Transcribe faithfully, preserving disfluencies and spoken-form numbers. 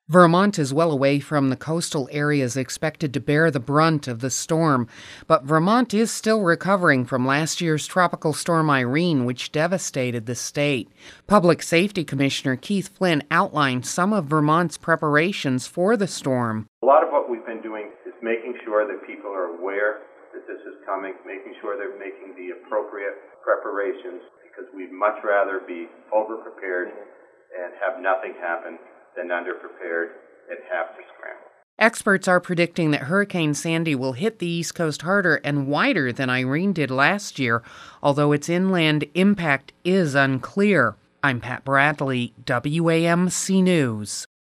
Vermont is well away from the coastal areas expected to bear the brunt of the storm, but Vermont is still recovering from last year's tropical storm Irene, which devastated the state. Public Safety Commissioner Keith Flynn outlined some of Vermont's preparations for the storm. A lot of what we've been doing is making sure that people are aware that this is coming, making sure they're making the appropriate preparations, because we'd much rather be over-prepared and have nothing happen than underprepared and have to scramble. Experts are predicting that Hurricane Sandy will hit the East Coast harder and wider than Irene did last year, although its inland impact is unclear. I'm Pat Bradley, W A M C News.